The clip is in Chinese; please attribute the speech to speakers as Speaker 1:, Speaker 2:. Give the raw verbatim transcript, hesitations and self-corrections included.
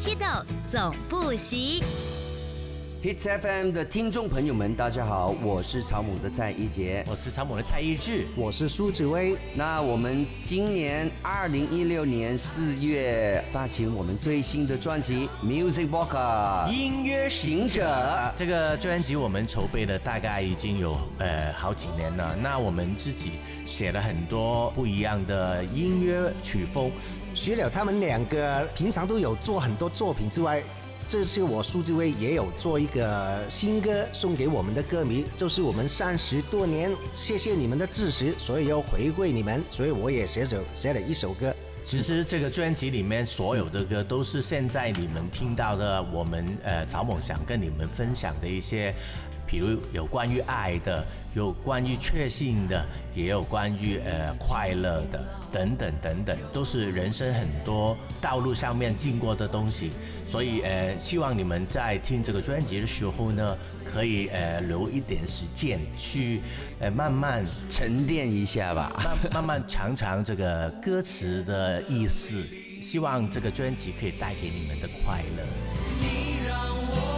Speaker 1: Hito 总不息。
Speaker 2: Hits F M 的听众朋友们，大家好，我是草蜢的蔡一杰，
Speaker 3: 我是草蜢的蔡一智，
Speaker 4: 我是苏志威。
Speaker 2: 那我们今年二零一六年四月发行我们最新的专辑《Music Walker》
Speaker 3: 音乐行者。这个专辑我们筹备了大概已经有呃好几年了。那我们自己写了很多不一样的音乐曲风。
Speaker 4: 除了他们两个平常都有做很多作品之外，这次我苏志威也有做一个新歌送给我们的歌迷，就是我们三十多年，谢谢你们的支持，所以要回馈你们，所以我也写首写了一首歌。
Speaker 3: 其实这个专辑里面所有的歌都是现在你们听到的，我们呃草蜢想跟你们分享的一些，比如有关于爱的，有关于确信的，也有关于呃快乐的，等等等等，都是人生很多道路上面经过的东西。所以呃，希望你们在听这个专辑的时候呢，可以呃留一点时间去呃慢慢
Speaker 2: 沉淀一下吧，
Speaker 3: 慢慢慢尝尝这个歌词的意思。希望这个专辑可以带给你们的快乐。你让我